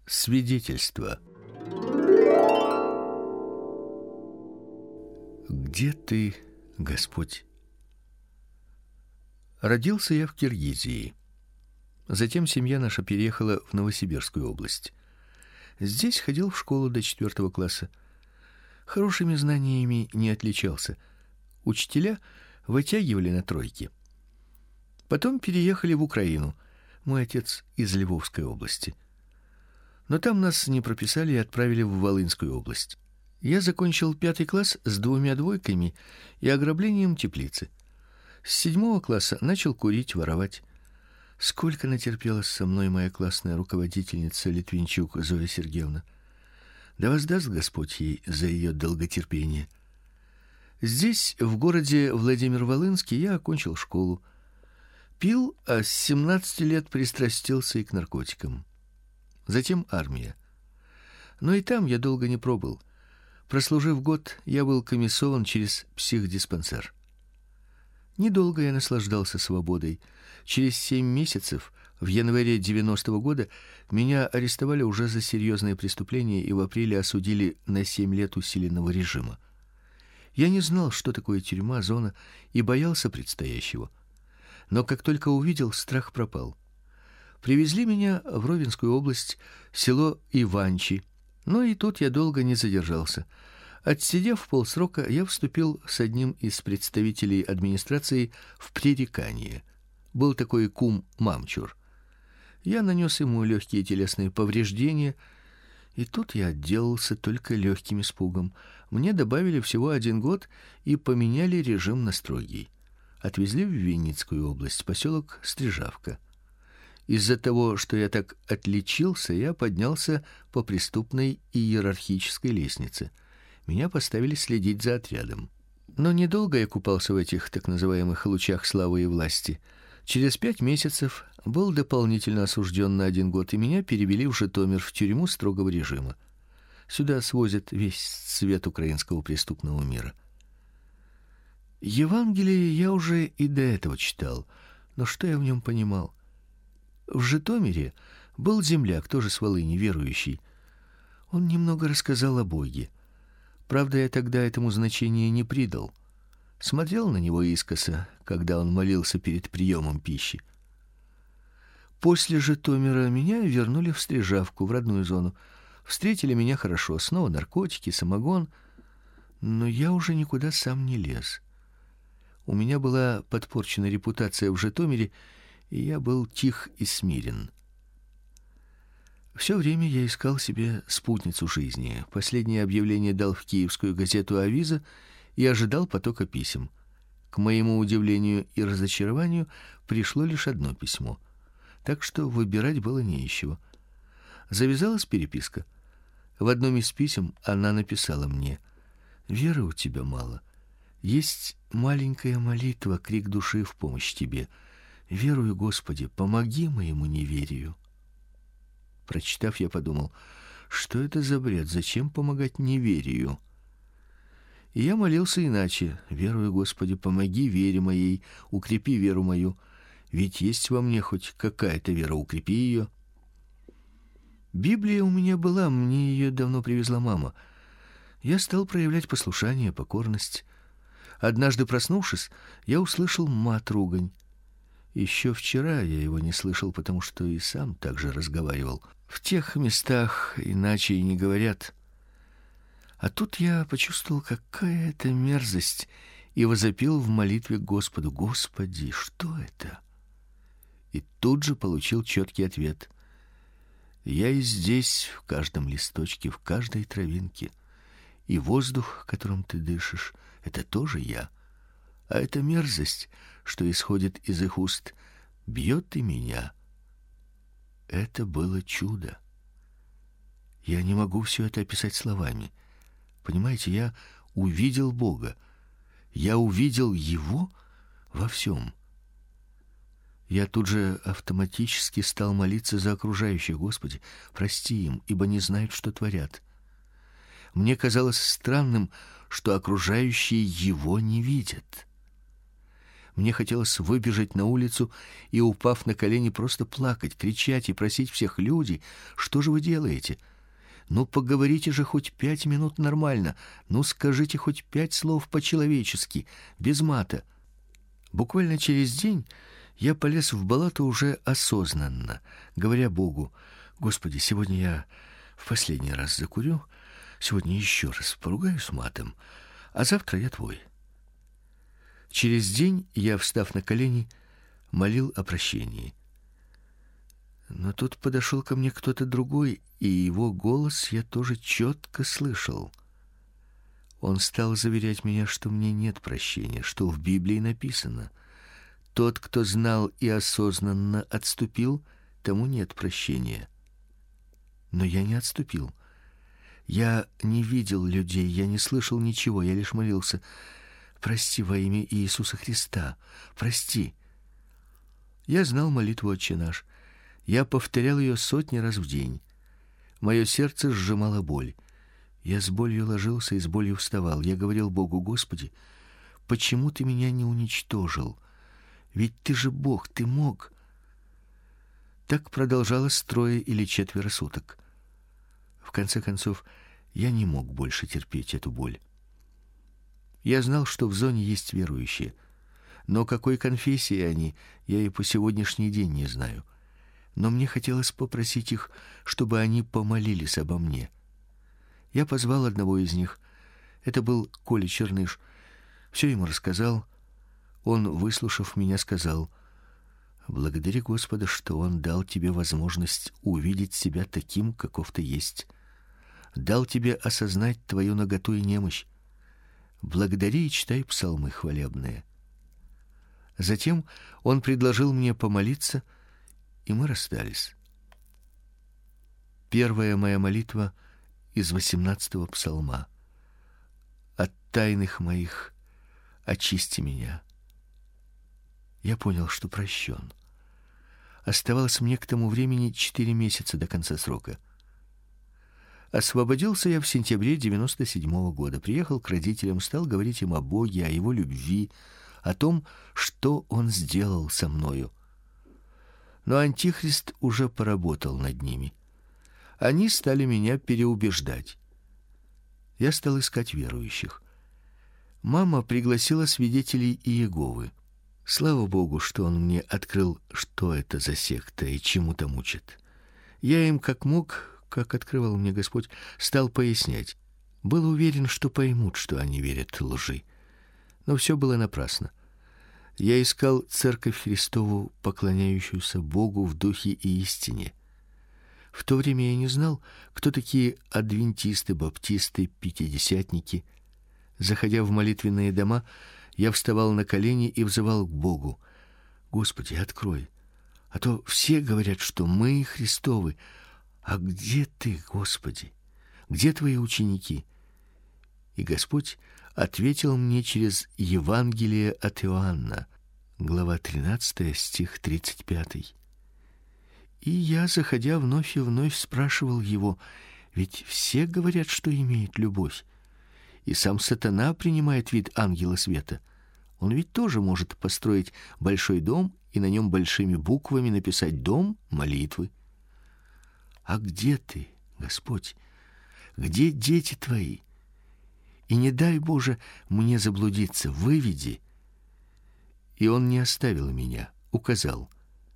Свидетельство. Где ты, Господь? Родился я в Киргизии. Затем семья наша переехала в Новосибирскую область. Здесь ходил в школу до 4 класса. Хорошими знаниями не отличался. Учителя вытягивали на тройки. Потом переехали в Украину. Мой отец из Львовской области. Но там нас не прописали и отправили в Волынскую область. Я закончил 5 класс с 2 двойками и ограблением теплицы. С 7 класса начал курить, воровать. Сколько натерпелась со мной моя классная руководительница Литвинчук Зоя Сергеевна. Да воздаст Господь ей за ее долготерпение. Здесь, в городе Владимир-Волынский, я окончил школу. Пил, а с 17 лет пристрастился и к наркотикам. Затем армия. Но и там я долго не пробыл. Прослужив год, я был комиссован через психдиспансер. Недолго я наслаждался свободой. Через 7 месяцев, в январе 90-го года, меня арестовали уже за серьезные преступления и в апреле осудили на 7 лет усиленного режима. Я не знал, что такое тюрьма, зона, и боялся предстоящего. Но как только увидел, страх пропал. Привезли меня в Ровенскую область, село Иванчи. Но и тут я долго не задержался. Отсидев полсрока, я вступил с одним из представителей администрации в пререкание. Был такой кум Мамчур. Я нанес ему легкие телесные повреждения, и тут я отделался только легким испугом. Мне добавили всего 1 год и поменяли режим на строгий. Отвезли в Винницкую область, поселок Стрижавка. Из-за того, что я так отличился, я поднялся по преступной иерархической лестнице. Меня поставили следить за отрядом. Но недолго я купался в этих так называемых лучах славы и власти. Через 5 месяцев был дополнительно осужден на 1 год, и меня перевели в Житомир в тюрьму строгого режима. Сюда свозят весь цвет украинского преступного мира. Евангелие я уже и до этого читал, но что я в нем понимал? В Житомире был земляк, тоже с Волыни, верующий. Он немного рассказал о Боге. Правда, я тогда этому значения не придал. Смотрел на него искоса, когда он молился перед приемом пищи. После Житомира меня вернули в Стрижавку, в родную зону. Встретили меня хорошо, снова наркотики, самогон, но я уже никуда сам не лез. У меня была подпорчена репутация в Житомире, и я был тих и смирен. Все время я искал себе спутницу жизни. Последнее объявление дал в киевскую газету «Авиза» и ожидал потока писем. К моему удивлению и разочарованию пришло лишь 1 письмо. Так что выбирать было не из чего. Завязалась переписка. В одном из писем она написала мне: «Веры у тебя мало. Есть маленькая молитва, крик души в помощь тебе. Верую, Господи, помоги моему неверию». Прочитав, я подумал: что это за бред? Зачем помогать неверию? И я молился иначе: верую, Господи, помоги вере моей, укрепи веру мою. Ведь есть во мне хоть какая-то вера, укрепи ее. Библия у меня была, мне ее давно привезла мама. Я стал проявлять послушание, покорность. Однажды, проснувшись, я услышал мат-ругань. Еще вчера я его не слышал, потому что и сам так же разговаривал. В тех местах иначе и не говорят. А тут я почувствовал, какая это мерзость, и возопил в молитве к Господу: «Господи, что это?» И тут же получил четкий ответ: «Я и здесь, в каждом листочке, в каждой травинке, и воздух, которым ты дышишь, это тоже я. А эта мерзость, что исходит из их уст, бьет и меня». Это было чудо. Я не могу все это описать словами. Понимаете, я увидел Бога. Я увидел Его во всем. Я тут же автоматически стал молиться за окружающих: «Господи, прости им, ибо не знают, что творят». Мне казалось странным, что окружающие Его не видят. Мне хотелось выбежать на улицу и, упав на колени, просто плакать, кричать и просить всех: люди, что же вы делаете? Ну, поговорите же хоть 5 минут нормально. Ну, скажите хоть 5 слов по-человечески, без мата. Буквально через день я полез в болото уже осознанно, говоря Богу: Господи, сегодня я в последний раз закурю, сегодня еще раз поругаюсь матом, а завтра я твой. Через день я, встав на колени, молил о прощении. Но тут подошел ко мне кто-то другой, и его голос я тоже четко слышал. Он стал заверять меня, что мне нет прощения, что в Библии написано: тот, кто знал и осознанно отступил, тому нет прощения. Но я не отступил. Я не видел людей, я не слышал ничего, я лишь молился: прости во имя Иисуса Христа, прости. Я знал молитву «Отче наш». Я повторял ее сотни раз в день. Мое сердце сжимало боль. Я с болью ложился и с болью вставал. Я говорил Богу: Господи, почему ты меня не уничтожил? Ведь ты же Бог, ты мог. Так продолжалось 3 или 4 суток. В конце концов, я не мог больше терпеть эту боль. Я знал, что в зоне есть верующие, но какой конфессии они, я и по сегодняшний день не знаю. Но мне хотелось попросить их, чтобы они помолились обо мне. Я позвал одного из них. Это был Коля Черныш. Все ему рассказал. Он, выслушав меня, сказал: благодари Господа, что Он дал тебе возможность увидеть себя таким, каков ты есть. Дал тебе осознать твою наготу и немощь. Благодари и читай псалмы хвалебные. Затем он предложил мне помолиться, и мы расстались. Первая моя молитва из 18-го псалма: от тайных моих очисти меня. Я понял, что прощен. Оставалось мне к тому времени 4 месяца до конца срока. Освободился я в сентябре 97-го года. Приехал к родителям, стал говорить им о Боге, о Его любви, о том, что Он сделал со мною. Но Антихрист уже поработал над ними. Они стали меня переубеждать. Я стал искать верующих. Мама пригласила свидетелей Иеговы. Слава Богу, что он мне открыл, что это за секта и чему там учат. Я им как мог, как открывал мне Господь, стал пояснять. Был уверен, что поймут, что они верят лжи. Но все было напрасно. Я искал церковь Христову, поклоняющуюся Богу в духе и истине. В то время я не знал, кто такие адвентисты, баптисты, пятидесятники. Заходя в молитвенные дома, я вставал на колени и взывал к Богу: Господи, открой, а то все говорят, что мы Христовы. А где ты, Господи? Где твои ученики? И Господь ответил мне через Евангелие от Иоанна, глава 13, стих 35. И я, заходя вновь и вновь, спрашивал его: ведь все говорят, что имеют любовь. И сам сатана принимает вид ангела света. Он ведь тоже может построить большой дом и на нем большими буквами написать «Дом молитвы». А где ты, Господь? Где дети твои? И не дай, Боже, мне заблудиться, выведи. И он не оставил меня, указал.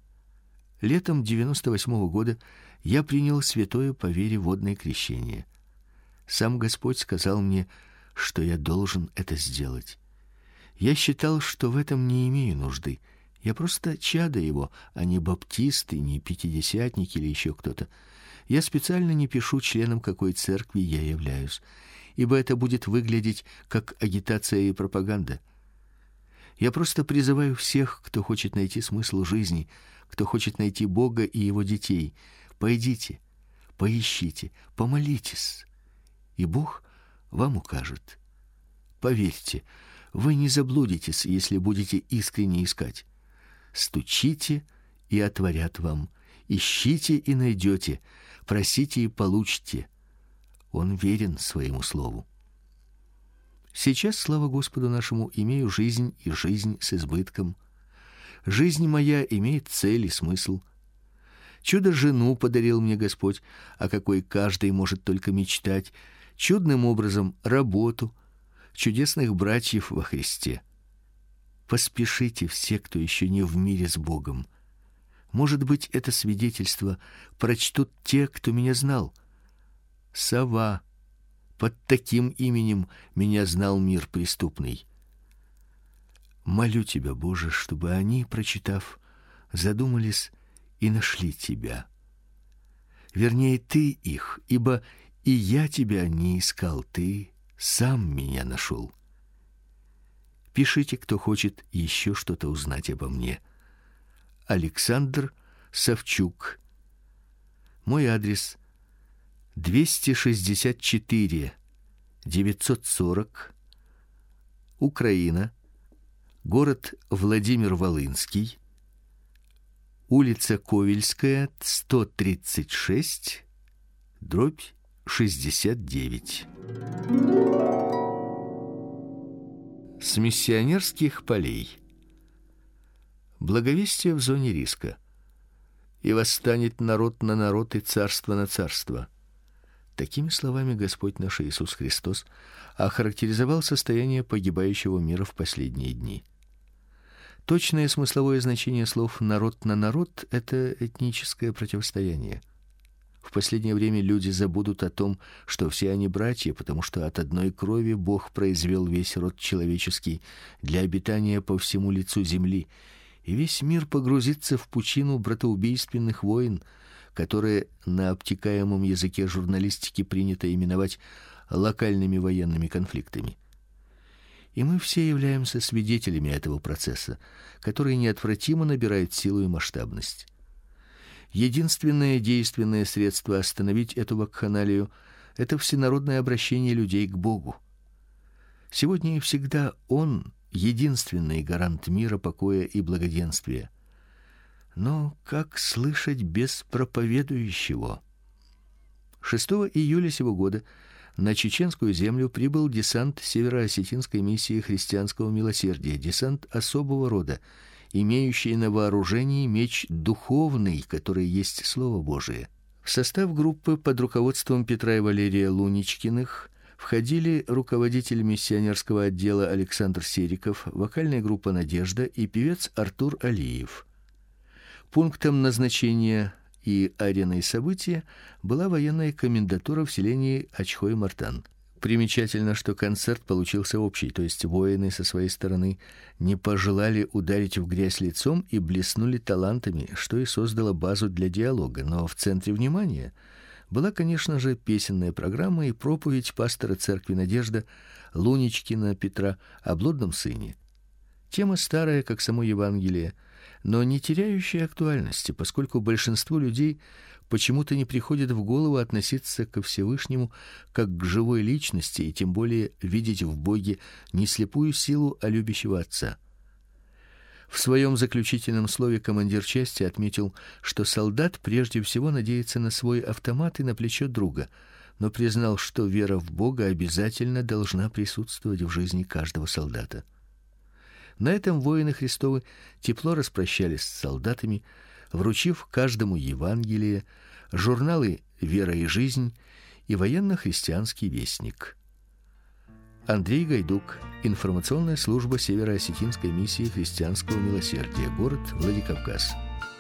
Летом 98-го года я принял святое по вере водное крещение. Сам Господь сказал мне, что я должен это сделать. Я считал, что в этом не имею нужды. Я просто чадо его, а не баптисты, не пятидесятники или еще кто-то. Я специально не пишу членом какой церкви я являюсь, ибо это будет выглядеть как агитация и пропаганда. Я просто призываю всех, кто хочет найти смысл жизни, кто хочет найти Бога и Его детей: пойдите, поищите, помолитесь, и Бог вам укажет. Поверьте, вы не заблудитесь, если будете искренне искать. Стучите, и отворят вам. Ищите, и найдете. Просите, и получите. Он верен своему слову. Сейчас, слава Господу нашему, имею жизнь и жизнь с избытком. Жизнь моя имеет цель и смысл. Чудо-жену подарил мне Господь, о какой каждый может только мечтать, чудным образом работу, чудесных братьев во Христе. Поспешите все, кто еще не в мире с Богом. Может быть, это свидетельство прочтут те, кто меня знал. Сова. Под таким именем меня знал мир преступный. Молю тебя, Боже, чтобы они, прочитав, задумались и нашли тебя. Вернее, ты их, ибо и я тебя не искал, ты сам меня нашел. Пишите, кто хочет еще что-то узнать обо мне. Александр Савчук. Мой адрес 264 940, Украина, город Владимир-Волынский, улица Ковельская, 136, /69. С миссионерских полей. Благовестие в зоне риска. И восстанет народ на народ и царство на царство. Такими словами Господь наш Иисус Христос охарактеризовал состояние погибающего мира в последние дни. Точное смысловое значение слов «народ на народ» — это этническое противостояние. В последнее время люди забудут о том, что все они братья, потому что от одной крови Бог произвел весь род человеческий для обитания по всему лицу земли, и весь мир погрузится в пучину братоубийственных войн, которые на обтекаемом языке журналистики принято именовать локальными военными конфликтами. И мы все являемся свидетелями этого процесса, который неотвратимо набирает силу и масштабность. Единственное действенное средство остановить эту вакханалию — это всенародное обращение людей к Богу. Сегодня и всегда Он — единственный гарант мира, покоя и благоденствия. Но как слышать без проповедующего? 6 июля сего года на чеченскую землю прибыл десант Северо-Осетинской миссии христианского милосердия, десант особого рода, имеющий на вооружении меч духовный, который есть Слово Божие. В состав группы под руководством Петра и Валерия Луничкиных входили руководитель миссионерского отдела Александр Сериков, вокальная группа «Надежда» и певец Артур Алиев. Пунктом назначения и ареной события была военная комендатура в селении Ачхой-Мартан. Примечательно, что концерт получился общий, то есть воины со своей стороны не пожелали ударить в грязь лицом и блеснули талантами, что и создало базу для диалога. Но в центре внимания была, конечно же, песенная программа и проповедь пастора церкви «Надежда» Луничкина Петра о блудном сыне. Тема старая, как само Евангелие, но не теряющая актуальности, поскольку большинству людей почему-то не приходит в голову относиться ко Всевышнему как к живой личности и тем более видеть в Боге не слепую силу, а любящего Отца. В своем заключительном слове командир части отметил, что солдат прежде всего надеется на свой автомат и на плечо друга, но признал, что вера в Бога обязательно должна присутствовать в жизни каждого солдата. На этом воины Христовы тепло распрощались с солдатами, вручив каждому Евангелие, журналы «Вера и жизнь» и военно-христианский вестник. Андрей Гайдук, информационная служба Северо-Осетинской миссии христианского милосердия, город Владикавказ.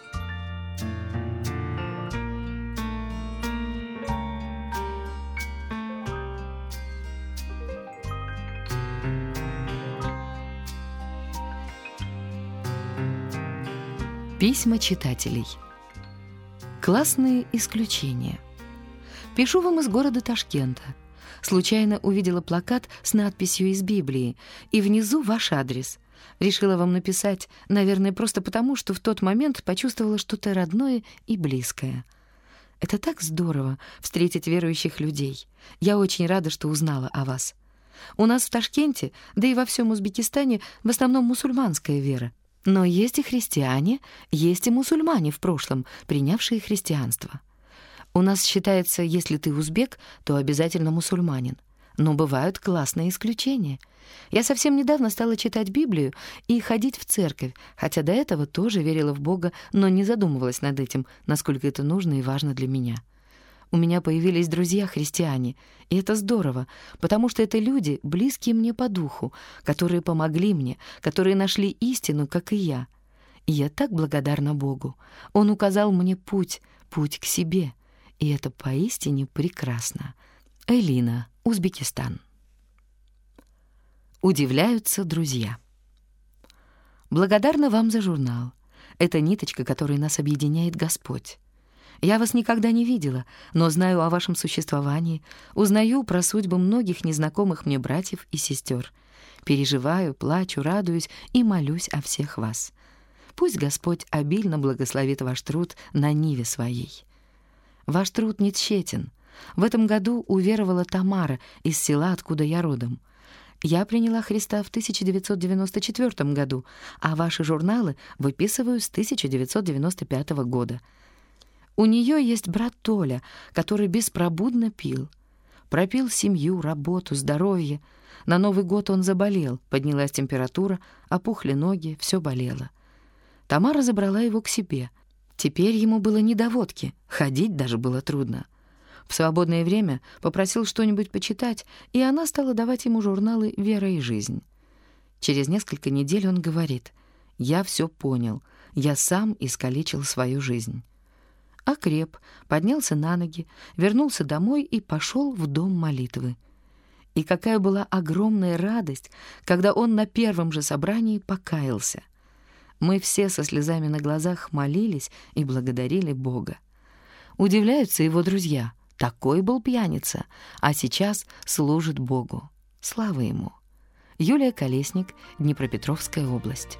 Письма читателей. Классные исключения. Пишу вам из города Ташкента. Случайно увидела плакат с надписью из Библии, и внизу ваш адрес. Решила вам написать, наверное, просто потому, что в тот момент почувствовала что-то родное и близкое. Это так здорово встретить верующих людей. Я очень рада, что узнала о вас. У нас в Ташкенте, да и во всем Узбекистане, в основном мусульманская вера. Но есть и христиане, есть и мусульмане в прошлом, принявшие христианство. У нас считается, если ты узбек, то обязательно мусульманин. Но бывают классные исключения. Я совсем недавно стала читать Библию и ходить в церковь, хотя до этого тоже верила в Бога, но не задумывалась над этим, насколько это нужно и важно для меня. У меня появились друзья-христиане, и это здорово, потому что это люди, близкие мне по духу, которые помогли мне, которые нашли истину, как и я. И я так благодарна Богу. Он указал мне путь к себе, и это поистине прекрасно. Элина, Узбекистан. Удивляются друзья. Благодарна вам за журнал. Это ниточка, которой нас объединяет Господь. Я вас никогда не видела, но знаю о вашем существовании, узнаю про судьбы многих незнакомых мне братьев и сестер. Переживаю, плачу, радуюсь и молюсь о всех вас. Пусть Господь обильно благословит ваш труд на ниве своей. Ваш труд не тщетен. В этом году уверовала Тамара из села, откуда я родом. Я приняла Христа в 1994 году, а ваши журналы выписываю с 1995 года. У нее есть брат Толя, который беспробудно пил. Пропил семью, работу, здоровье. На Новый год он заболел, поднялась температура, опухли ноги, все болело. Тамара забрала его к себе. Теперь ему было не до водки, ходить даже было трудно. В свободное время попросил что-нибудь почитать, и она стала давать ему журналы «Вера и жизнь». Через несколько недель он говорит: «Я все понял, я сам искалечил свою жизнь». Окреп, поднялся на ноги, вернулся домой и пошел в дом молитвы. И какая была огромная радость, когда он на первом же собрании покаялся. Мы все со слезами на глазах молились и благодарили Бога. Удивляются его друзья. Такой был пьяница, а сейчас служит Богу. Слава ему. Юлия Колесник, Днепропетровская область.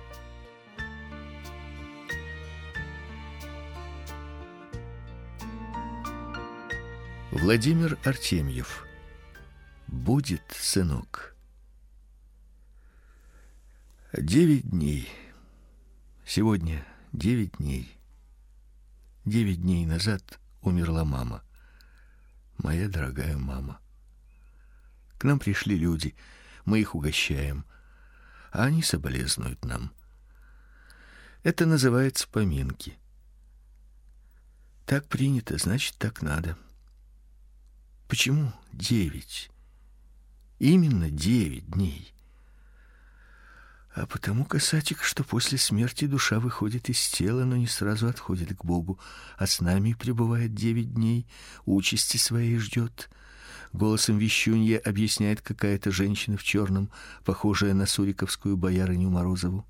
Владимир Артемьев. Будет, сынок. 9 дней. Сегодня 9 дней. 9 дней назад умерла мама. Моя дорогая мама. К нам пришли люди, мы их угощаем, а они соболезнуют нам. Это называется поминки. Так принято, значит, так надо. Почему 9? Именно 9 дней. А потому, касатик, что после смерти душа выходит из тела, но не сразу отходит к Богу, а с нами пребывает 9 дней, участи своей ждет. Голосом вещунья объясняет какая-то женщина в черном, похожая на суриковскую боярыню Морозову.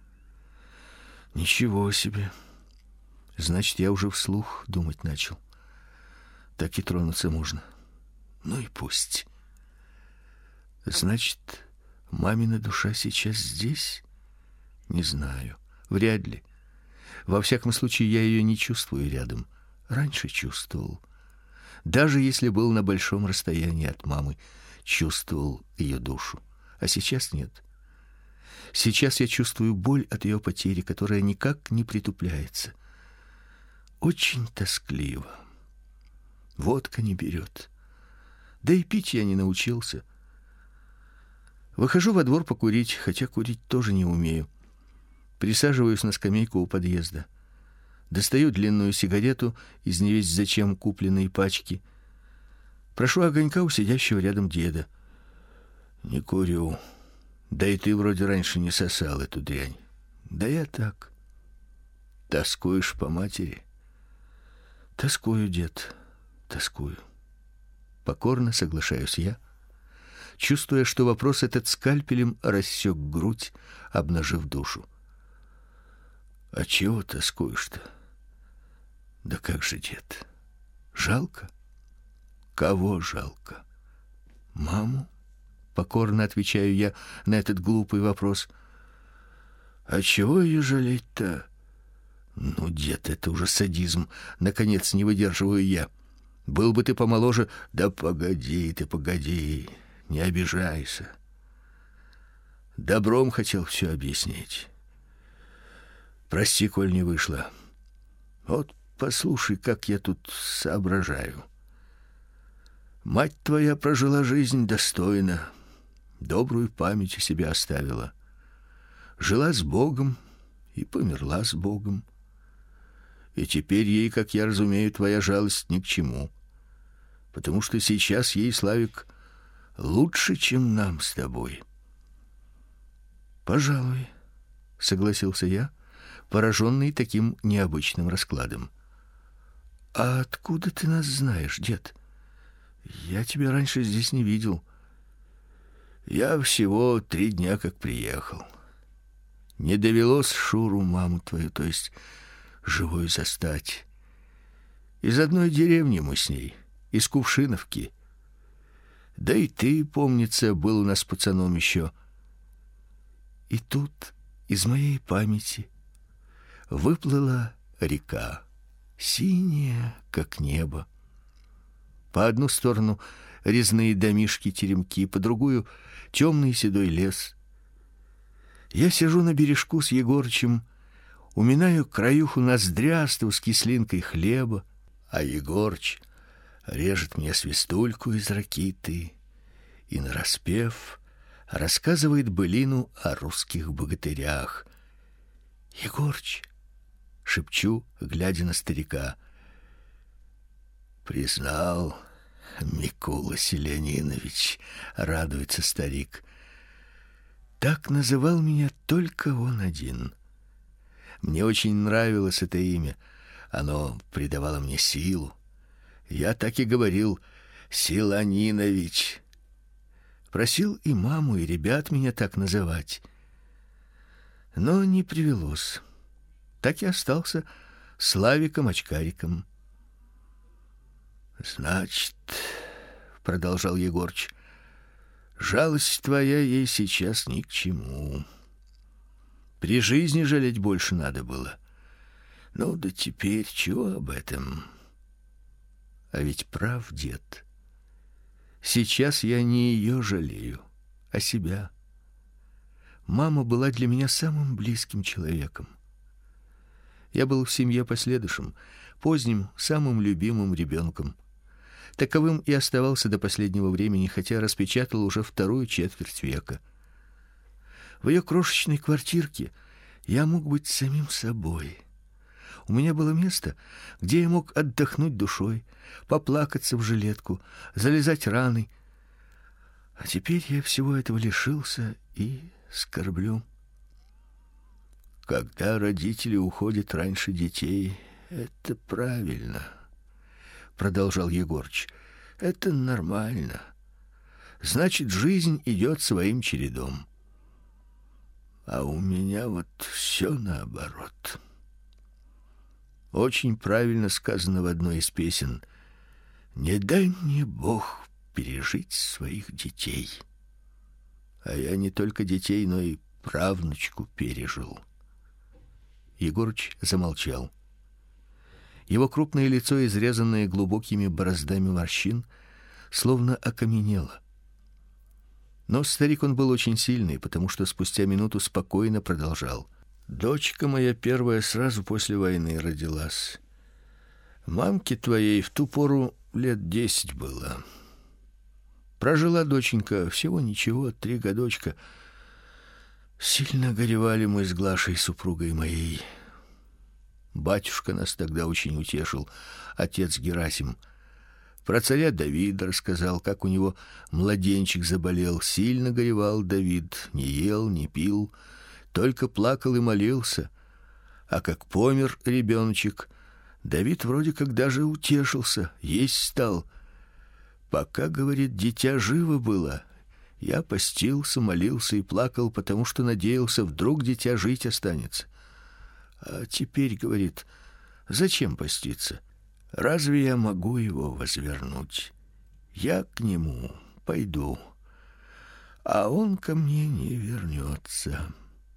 Ничего себе. Значит, я уже вслух думать начал. Так и тронуться можно. Ну и пусть. Значит, мамина душа сейчас здесь? Не знаю. Вряд ли. Во всяком случае, я ее не чувствую рядом. Раньше чувствовал. Даже если был на большом расстоянии от мамы, чувствовал ее душу. А сейчас нет. Сейчас я чувствую боль от ее потери, которая никак не притупляется. Очень тоскливо. Водка не берет. Да и пить я не научился. Выхожу во двор покурить, хотя курить тоже не умею. Присаживаюсь на скамейку у подъезда. Достаю длинную сигарету из невесть зачем купленной пачки. Прошу огонька у сидящего рядом деда. Не курю. Да и ты вроде раньше не сосал эту дрянь. Да я так. Тоскуешь по матери? Тоскую, дед, тоскую. Покорно соглашаюсь я, чувствуя, что вопрос этот скальпелем рассек грудь, обнажив душу. А чего тоскуешь-то? Да как же, дед? Жалко? Кого жалко? Маму? Покорно отвечаю я на этот глупый вопрос. А чего ее жалеть-то? Ну, дед, это уже садизм. Наконец не выдерживаю я. Был бы ты помоложе. Да погоди ты, погоди. Не обижайся. Добром хотел все объяснить. Прости, коль не вышло. Вот послушай, как я тут соображаю. Мать твоя прожила жизнь достойно, добрую память о себе оставила. Жила с Богом и померла с Богом. И теперь ей, как я разумею, твоя жалость ни к чему, потому что сейчас ей, Славик, лучше, чем нам с тобой. Пожалуй, согласился я, пораженный таким необычным раскладом. А откуда ты нас знаешь, дед? Я тебя раньше здесь не видел. Я всего 3 дня как приехал. Не довелось Шуру, маму твою, то есть живой застать. Из одной деревни мы с ней, из Кувшиновки. Да и ты, помнится, был у нас пацаном еще. И тут из моей памяти выплыла река, синяя, как небо. По одну сторону резные домишки-теремки, по другую темный седой лес. Я сижу на бережку с Егорычем, уминаю краюху ноздрясту с кислинкой хлеба, а Егорыч режет мне свистульку из ракиты и нараспев рассказывает былину о русских богатырях. Егорыч, шепчу, глядя на старика. Признал Микула Селенинович, радуется старик. Так называл меня только он один. Мне очень нравилось это имя. Оно придавало мне силу. Я так и говорил: Селенинович. Просил и маму, и ребят меня так называть. Но не привелось. Так и остался Славиком-очкариком. Значит, продолжал Егорыч, жалость твоя ей сейчас ни к чему. При жизни жалеть больше надо было. Ну да теперь чего об этом? А ведь прав дед. Сейчас я не ее жалею, а себя. Мама была для меня самым близким человеком. Я был в семье последующим, поздним, самым любимым ребенком. Таковым и оставался до последнего времени, хотя распечатал уже 2-ю четверть века. В ее крошечной квартирке я мог быть самим собой. У меня было место, где я мог отдохнуть душой, поплакаться в жилетку, залезать раны. А теперь я всего этого лишился и скорблю. Когда родители уходят раньше детей, это правильно, продолжал Егорыч. Это нормально. Значит, жизнь идет своим чередом. А у меня вот все наоборот. Очень правильно сказано в одной из песен: не дай мне Бог пережить своих детей. А я не только детей, но и правнучку пережил. Егорыч замолчал. Его крупное лицо, изрезанное глубокими бороздами морщин, словно окаменело. Но старик он был очень сильный, потому что спустя минуту спокойно продолжал: дочка моя первая сразу после войны родилась. Мамке твоей в ту пору лет 10 было. Прожила доченька всего ничего, 3 годочка. Сильно горевали мы с Глашей, супругой моей. Батюшка нас тогда очень утешил, отец Герасим. Про царя Давида рассказал, как у него младенчик заболел. Сильно горевал Давид, не ел, не пил, только плакал и молился. А как помер ребеночек, Давид вроде как даже утешился, есть стал. Пока, говорит, дитя живо было, я постился, молился и плакал, потому что надеялся, вдруг дитя жить останется. А теперь, говорит, зачем поститься? Разве я могу его возвернуть? Я к нему пойду, а он ко мне не вернется.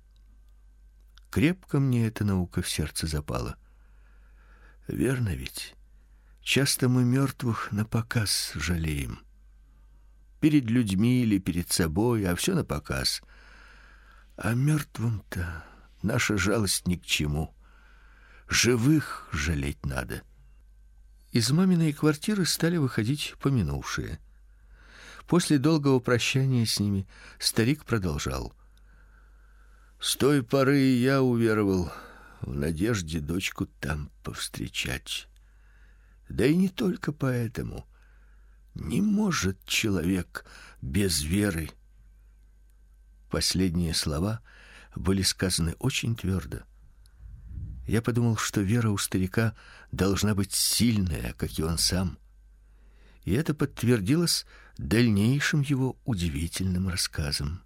Крепко мне эта наука в сердце запала. Верно ведь? Часто мы мертвых напоказ жалеем. Перед людьми или перед собой, а все напоказ. А мертвым-то наша жалость ни к чему. Живых жалеть надо. Из маминой квартиры стали выходить поминувшие. После долгого прощания с ними старик продолжал: с той поры я уверовал в надежде дочку там повстречать. Да и не только поэтому. Не может человек без веры. Последние слова были сказаны очень твердо. Я подумал, что вера у старика должна быть сильная, как и он сам. И это подтвердилось дальнейшим его удивительным рассказом.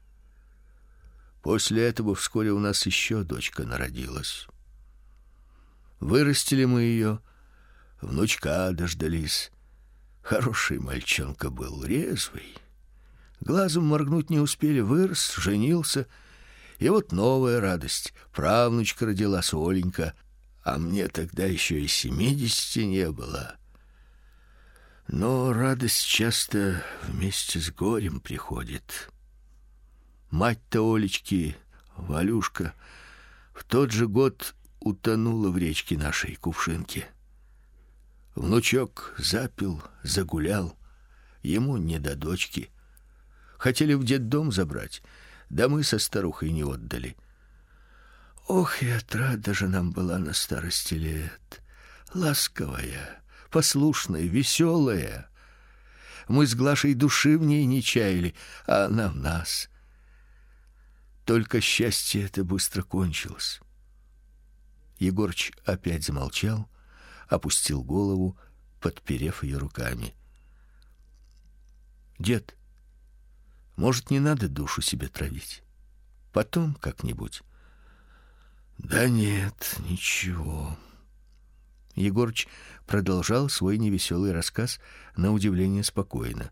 После этого вскоре у нас еще дочка народилась. Вырастили мы ее, внучка дождались. Хороший мальчонка был, резвый. Глазом моргнуть не успели, вырос, женился. И вот новая радость. Правнучка родилась, Оленька, а мне тогда еще и 70 не было. Но радость часто вместе с горем приходит. Мать-то Олечки, Валюшка, в тот же год утонула в речке нашей Кувшинке. Внучок запил, загулял, ему не до дочки. Хотели в детдом забрать, да мы со старухой не отдали. Ох, и отрада же нам была на старости лет. Ласковая, послушная, веселая. Мы с Глашей души в ней не чаяли, а она в нас. Только счастье это быстро кончилось. Егорыч опять замолчал, опустил голову, подперев ее руками. Дед, может, не надо душу себе травить? Потом как-нибудь. Да нет, ничего. Егорыч продолжал свой невеселый рассказ, на удивление спокойно.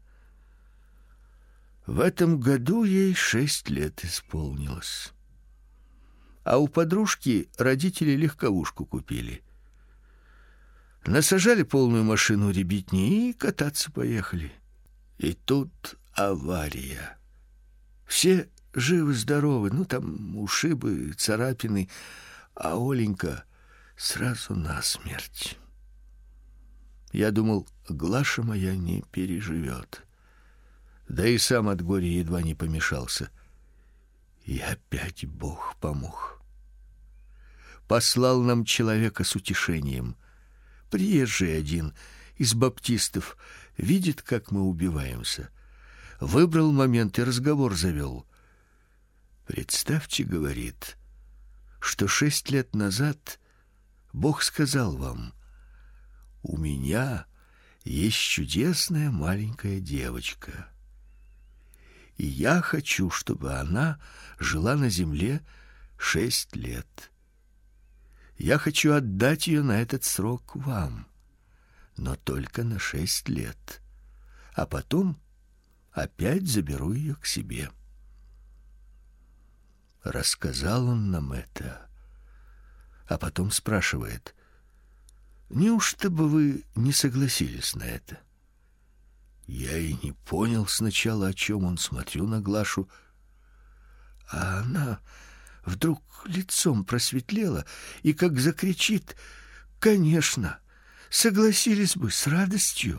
В этом году ей 6 лет исполнилось. А у подружки родители легковушку купили. Насажали полную машину ребятни и кататься поехали. И тут авария. Все живы-здоровы, ну там ушибы, царапины, а Оленька сразу насмерть. Я думал, Глаша моя не переживет. Да и сам от горя едва не помешался. И опять Бог помог. Послал нам человека с утешением. Приезжий один из баптистов видит, как мы убиваемся. Выбрал момент и разговор завел. Представьте, говорит, что 6 лет назад Бог сказал вам: у меня есть чудесная маленькая девочка, и я хочу, чтобы она жила на земле 6 лет. Я хочу отдать ее на этот срок вам, но только на 6 лет, а потом опять заберу ее к себе. Рассказал он нам это, а потом спрашивает: неужто бы вы не согласились на это? Я и не понял сначала, о чем он. Смотрю на Глашу, а она вдруг лицом просветлела и как закричит: конечно, согласились бы с радостью.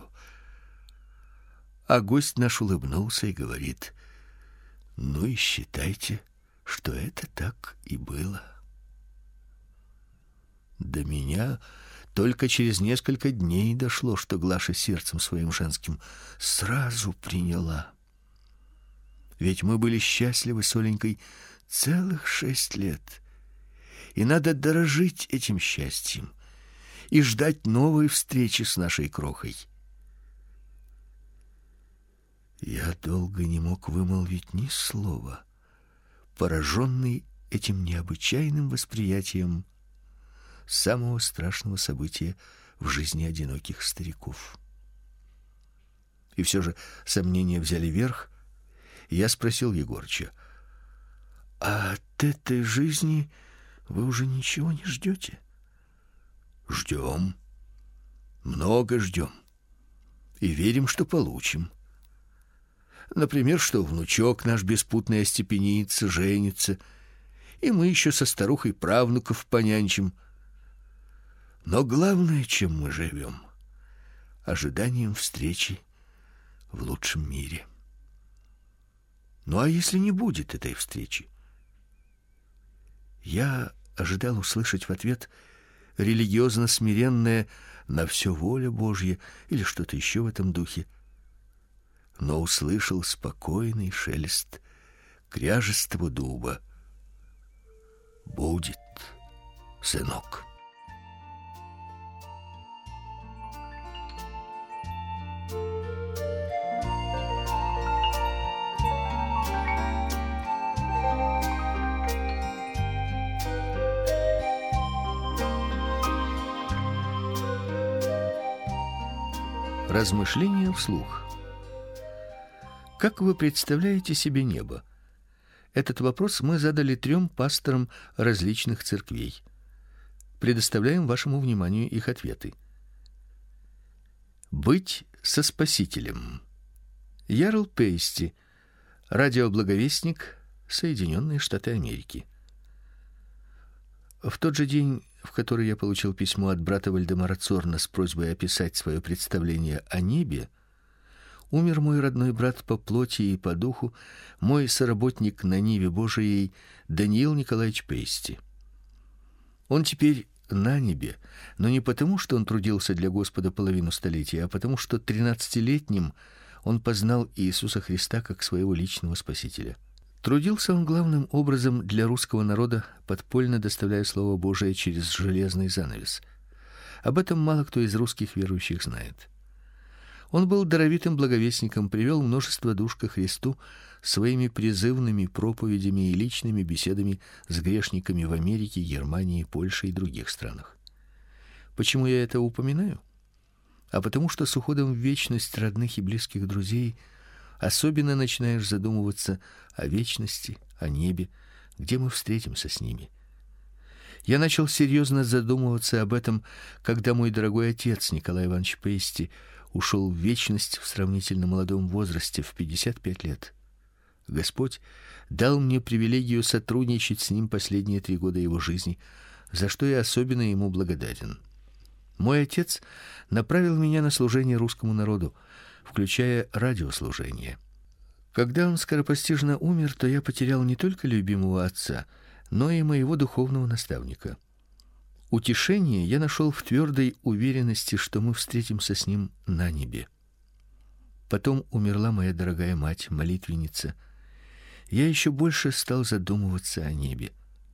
А гость наш улыбнулся и говорит: ну и считайте, что это так и было. До меня только через несколько дней дошло, что Глаша сердцем своим женским сразу приняла. Ведь мы были счастливы с Оленькой целых 6 лет. И надо дорожить этим счастьем и ждать новой встречи с нашей крохой. Я долго не мог вымолвить ни слова, пораженный этим необычайным восприятием самого страшного события в жизни одиноких стариков. И все же сомнения взяли верх, и я спросил Егорыча: а от этой жизни вы уже ничего не ждете? Ждем, много ждем, и верим, что получим. Например, что внучок наш беспутный остепенится, женится, и мы еще со старухой правнуков понянчим. Но главное, чем мы живем, ожиданием встречи в лучшем мире. Ну а если не будет этой встречи? Я ожидал услышать в ответ религиозно смиренное «на все воля Божья» или что-то еще в этом духе, но услышал спокойный шелест кряжестого дуба. «Будет, сынок». Размышления вслух. Как вы представляете себе небо? Этот вопрос мы задали 3 пасторам различных церквей. Предоставляем вашему вниманию их ответы. Быть со Спасителем. Ярл Пейсти, радиоблаговестник, Соединенные Штаты Америки. В тот же день, в который я получил письмо от брата Вальдемара Цорна с просьбой описать свое представление о небе, умер мой родной брат по плоти и по духу, мой соработник на ниве Божией Даниил Николаевич Пейсти. Он теперь на небе, но не потому, что он трудился для Господа половину столетия, а потому, что 13-летним он познал Иисуса Христа как своего личного Спасителя. Трудился он главным образом для русского народа, подпольно доставляя Слово Божие через железный занавес. Об этом мало кто из русских верующих знает. Он был даровитым благовестником, привел множество душ ко Христу своими призывными проповедями и личными беседами с грешниками в Америке, Германии, Польше и других странах. Почему я это упоминаю? А потому что с уходом в вечность родных и близких друзей особенно начинаешь задумываться о вечности, о небе, где мы встретимся с ними. Я начал серьезно задумываться об этом, когда мой дорогой отец Николай Иванович Пейсти ушел в вечность в сравнительно молодом возрасте, в 55 лет. Господь дал мне привилегию сотрудничать с ним последние 3 года его жизни, за что я особенно ему благодарен. Мой отец направил меня на служение русскому народу, включая радиослужение. Когда он скоропостижно умер, то я потерял не только любимого отца, но и моего духовного наставника. Утешение я нашел в твердой уверенности, что мы встретимся с ним на небе. Потом умерла моя дорогая мать, молитвенница. Я еще больше стал задумываться о небе.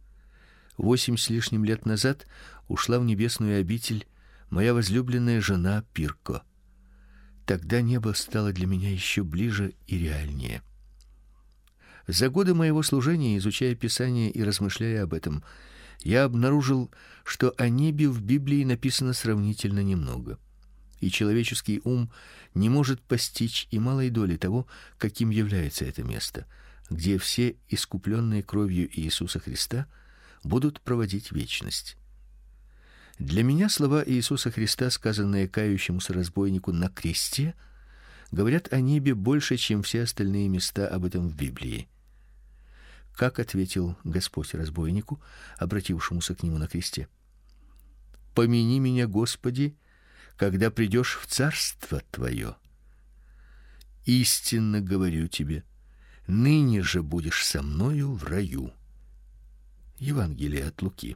8 с лишним лет назад ушла в небесную обитель моя возлюбленная жена Пирко. Тогда небо стало для меня еще ближе и реальнее. За годы моего служения, изучая Писание и размышляя об этом, я обнаружил, что о небе в Библии написано сравнительно немного, и человеческий ум не может постичь и малой доли того, каким является это место, где все искупленные кровью Иисуса Христа будут проводить вечность. Для меня слова Иисуса Христа, сказанные кающемуся разбойнику на кресте, говорят о небе больше, чем все остальные места об этом в Библии. Как ответил Господь разбойнику, обратившемуся к нему на кресте? «Помяни меня, Господи, когда придешь в царство Твое. Истинно говорю тебе, ныне же будешь со мною в раю». Евангелие от Луки.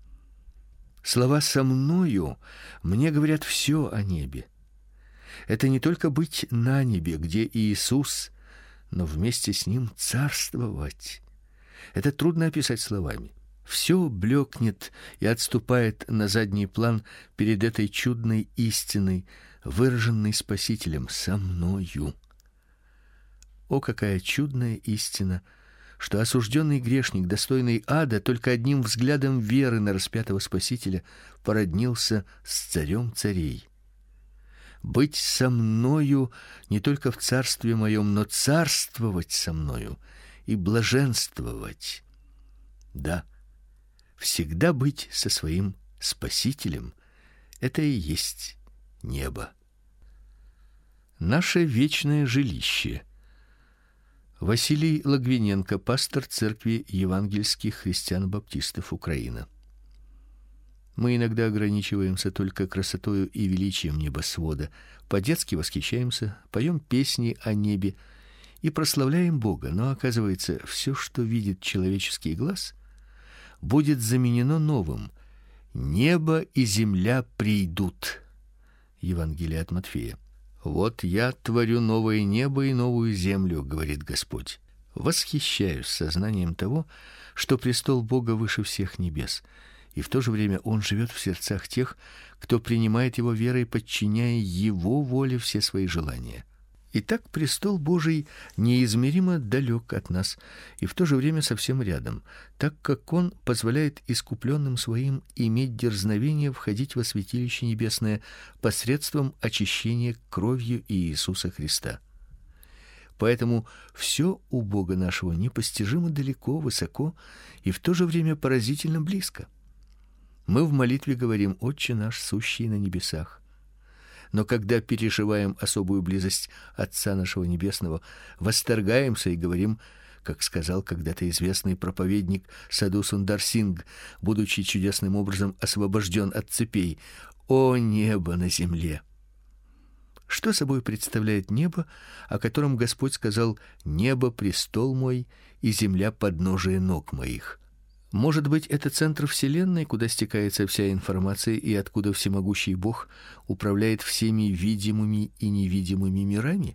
Слова «со мною» мне говорят все о небе. Это не только быть на небе, где Иисус, но вместе с ним царствовать. Это трудно описать словами. Все блекнет и отступает на задний план перед этой чудной истиной, выраженной Спасителем «со мною». О, какая чудная истина, что осужденный грешник, достойный ада, только одним взглядом веры на распятого Спасителя породнился с царем царей. Быть со мною не только в царстве моем, но царствовать со мною и блаженствовать. Да, всегда быть со своим Спасителем — это и есть небо. Наше вечное жилище. Василий Логвиненко, пастор церкви евангельских христиан-баптистов, Украина. Мы иногда ограничиваемся только красотою и величием небосвода, по-детски восхищаемся, поем песни о небе и прославляем Бога, но оказывается, все, что видит человеческий глаз, будет заменено новым: небо и земля придут. Евангелие от Матфея. Вот я творю новое небо и новую землю, говорит Господь. Восхищаюсь сознанием того, что престол Бога выше всех небес, и в то же время он живет в сердцах тех, кто принимает его верой, подчиняя его воле все свои желания. Итак, престол Божий неизмеримо далек от нас и в то же время совсем рядом, так как он позволяет искупленным своим иметь дерзновение входить во святилище небесное посредством очищения кровью Иисуса Христа. Поэтому все у Бога нашего непостижимо далеко, высоко и в то же время поразительно близко. Мы в молитве говорим: «Отче наш, сущий на небесах». Но когда переживаем особую близость Отца нашего Небесного, восторгаемся и говорим, как сказал когда-то известный проповедник Саду Сундар Синг, будучи чудесным образом освобожден от цепей: «О небо на земле!» Что собой представляет небо, о котором Господь сказал: «Небо — престол мой, и земля — подножие ног моих»? Может быть, это центр вселенной, куда стекается вся информация и откуда всемогущий Бог управляет всеми видимыми и невидимыми мирами?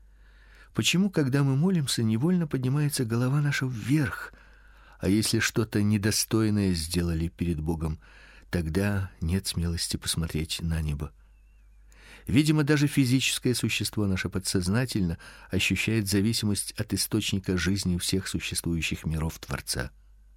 Почему, когда мы молимся, невольно поднимается голова наша вверх, а если что-то недостойное сделали перед Богом, тогда нет смелости посмотреть на небо? Видимо, даже физическое существо наше подсознательно ощущает зависимость от источника жизни всех существующих миров Творца.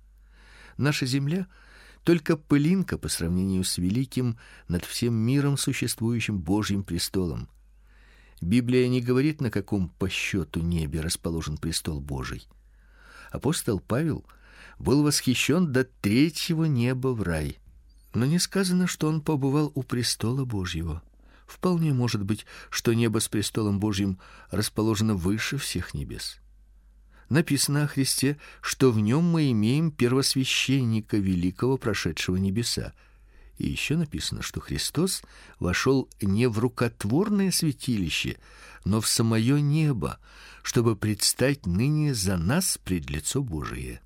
Наша земля только пылинка по сравнению с великим над всем миром существующим Божьим престолом. Библия не говорит, на каком по счету небе расположен престол Божий. Апостол Павел был восхищен до 3-го неба в рай, но не сказано, что он побывал у престола Божьего. Вполне может быть, что небо с престолом Божьим расположено выше всех небес. Написано о Христе, что в нем мы имеем первосвященника великого, прошедшего небеса. И еще написано, что Христос вошел не в рукотворное святилище, но в самое небо, чтобы предстать ныне за нас пред лицо Божие.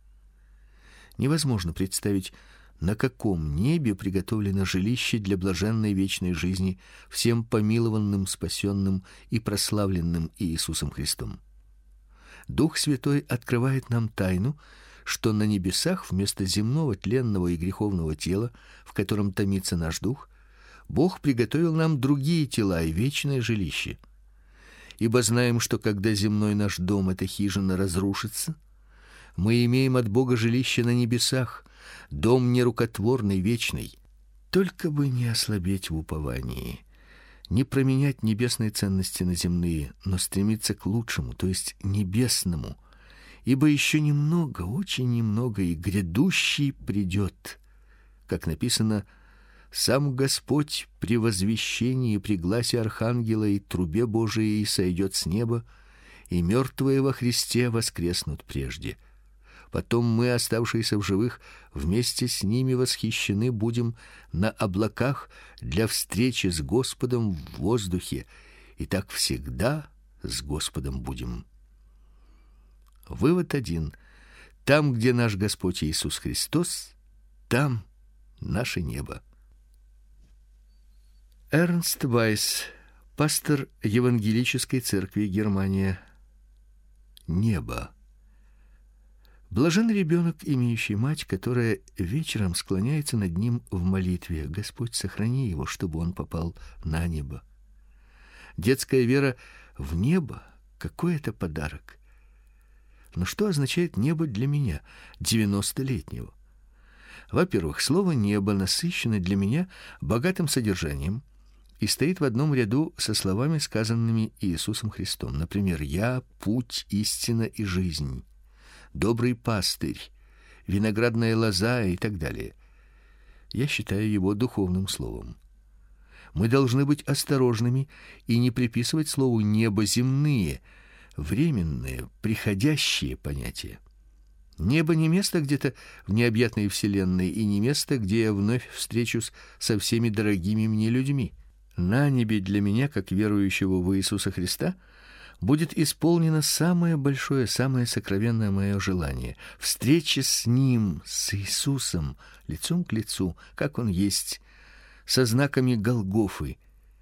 Невозможно представить, на каком небе приготовлено жилище для блаженной вечной жизни всем помилованным, спасенным и прославленным Иисусом Христом. Дух Святой открывает нам тайну, что на небесах вместо земного тленного и греховного тела, в котором томится наш дух, Бог приготовил нам другие тела и вечное жилище. Ибо знаем, что когда земной наш дом, эта хижина, разрушится, мы имеем от Бога жилище на небесах, дом нерукотворный, вечный. Только бы не ослабеть в уповании, не променять небесные ценности на земные, но стремиться к лучшему, то есть небесному, ибо еще немного, очень немного, и грядущий придет. Как написано: «Сам Господь при возвещении, при гласе архангела и трубе Божией сойдет с неба, и мертвые во Христе воскреснут прежде. Потом мы, оставшиеся в живых, вместе с ними восхищены будем на облаках для встречи с Господом в воздухе, и так всегда с Господом будем». Вывод один: там, где наш Господь Иисус Христос, там наше небо. Эрнст Вайс, пастор Евангелической церкви, Германия. Небо. Блажен ребенок, имеющий мать, которая вечером склоняется над ним в молитве: «Господь, сохрани его, чтобы он попал на небо». Детская вера в небо — какой это подарок. Но что означает небо для меня, 90-летнего? Во-первых, слово «небо» насыщено для меня богатым содержанием и стоит в одном ряду со словами, сказанными Иисусом Христом. Например: «Я — путь, истина и жизнь», «добрый пастырь», «виноградная лоза» и так далее. Я считаю его духовным словом. Мы должны быть осторожными и не приписывать слову «небо» земные, временные, приходящие понятия. Небо не место где-то в необъятной вселенной и не место, где я вновь встречусь со всеми дорогими мне людьми. На небе для меня, как верующего в Иисуса Христа, будет исполнено самое большое, самое сокровенное мое желание — встреча с Ним, с Иисусом, лицом к лицу, как Он есть, со знаками Голгофы.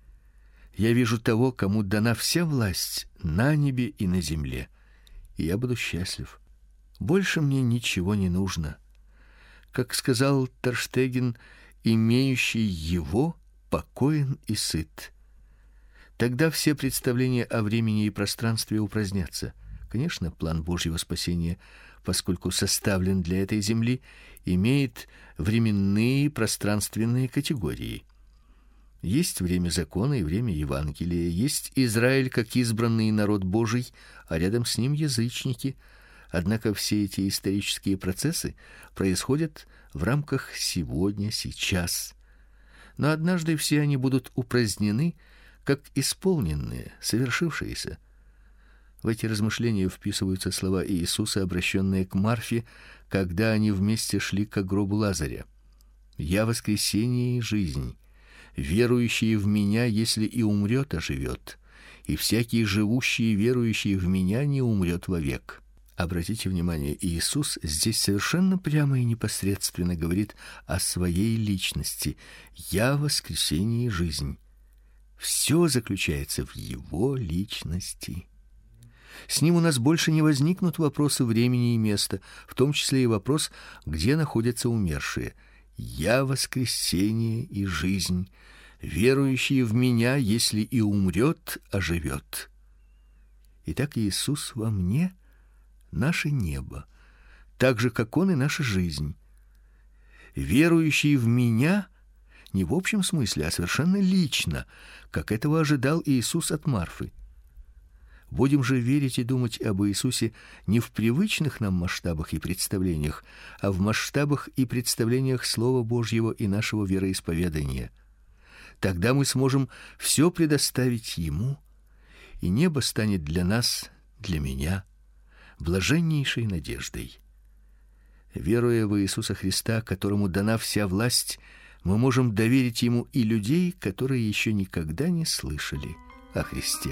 Я вижу того, кому дана вся власть на небе и на земле, и я буду счастлив. Больше мне ничего не нужно. Как сказал Терштеген, имеющий его покоен и сыт. Тогда все представления о времени и пространстве упразднятся. Конечно, план Божьего спасения, поскольку составлен для этой земли, имеет временные и пространственные категории. Есть время закона и время Евангелия, есть Израиль как избранный народ Божий, а рядом с ним язычники. Однако все эти исторические процессы происходят в рамках сегодня, сейчас. Но однажды все они будут упразднены, как исполненные, совершившиеся. В эти размышления вписываются слова Иисуса, обращенные к Марфе, когда они вместе шли к гробу Лазаря. «Я воскресение и жизнь. Верующий в меня, если и умрет, оживет, и всякий живущий и верующий в меня не умрет вовек». Обратите внимание, Иисус здесь совершенно прямо и непосредственно говорит о своей личности. «Я воскресение и жизнь». Все заключается в его личности. С ним у нас больше не возникнут вопросы времени и места, в том числе и вопрос, где находятся умершие. «Я воскресение и жизнь. Верующий в меня, если и умрет, оживет». Итак, Иисус во мне — наше небо, так же, как Он и наша жизнь. Верующий в меня не в общем смысле, а совершенно лично, как этого ожидал Иисус от Марфы. Будем же верить и думать об Иисусе не в привычных нам масштабах и представлениях, а в масштабах и представлениях Слова Божьего и нашего вероисповедания. Тогда мы сможем все предоставить Ему, и небо станет для нас, для меня, блаженнейшей надеждой. Веруя в Иисуса Христа, которому дана вся власть, мы можем доверить Ему и людей, которые еще никогда не слышали о Христе.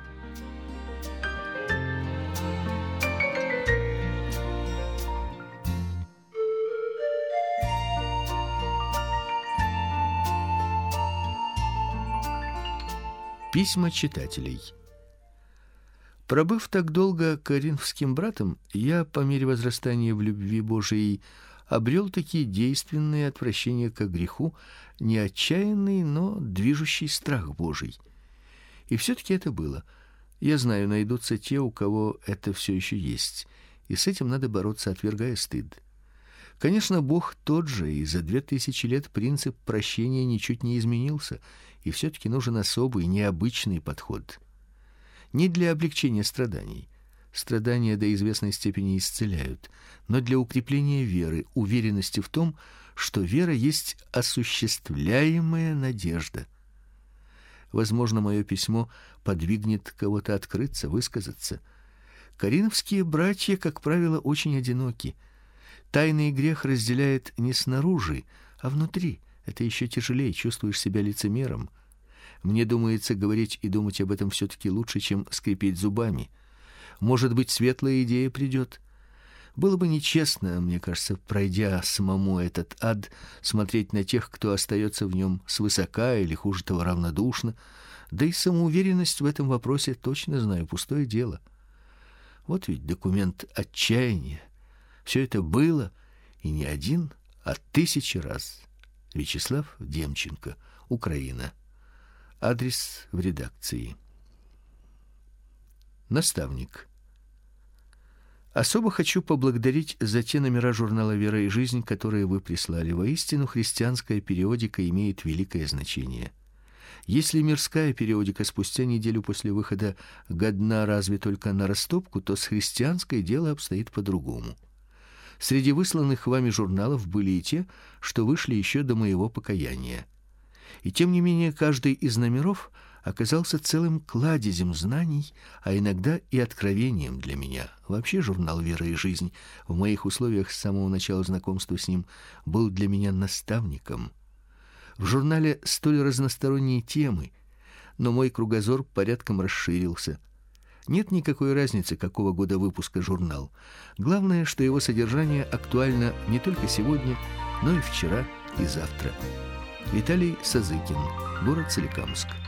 Письма читателей. Пробыв так долго коринфским братом, я по мере возрастания в любви Божией обрел такие действенные отвращения к греху, не отчаянный, но движущий страх Божий. И все-таки это было. Я знаю, найдутся те, у кого это все еще есть, и с этим надо бороться, отвергая стыд. Конечно, Бог тот же, и за 2000 лет принцип прощения ничуть не изменился, и все-таки нужен особый, необычный подход. Не для облегчения страданий. Страдания до известной степени исцеляют, но для укрепления веры, уверенности в том, что вера есть осуществляемая надежда. Возможно, мое письмо подвигнет кого-то открыться, высказаться. Коринфские братья, как правило, очень одиноки. Тайный грех разделяет не снаружи, а внутри. Это еще тяжелее, чувствуешь себя лицемером. Мне думается, говорить и думать об этом все-таки лучше, чем скрипеть зубами. Может быть, светлая идея придет. Было бы нечестно, мне кажется, пройдя самому этот ад, смотреть на тех, кто остается в нем свысока или, хуже того, равнодушно. Да и самоуверенность в этом вопросе, точно знаю, пустое дело. Вот ведь документ отчаяния. Все это было, и не один, а 1000 раз. Вячеслав Демченко, Украина. Адрес в редакции. Наставник. Особо хочу поблагодарить за те номера журнала «Вера и жизнь», которые вы прислали. Воистину, христианская периодика имеет великое значение. Если мирская периодика спустя неделю после выхода годна разве только на растопку, то с христианской дело обстоит по-другому. Среди высланных вами журналов были и те, что вышли еще до моего покаяния. И тем не менее, каждый из номеров оказался целым кладезем знаний, а иногда и откровением для меня. Вообще журнал «Вера и жизнь» в моих условиях с самого начала знакомства с ним был для меня наставником. В журнале столь разносторонние темы, но мой кругозор порядком расширился. Нет никакой разницы, какого года выпуска журнал. Главное, что его содержание актуально не только сегодня, но и вчера и завтра. Виталий Сазыкин, город Соликамск.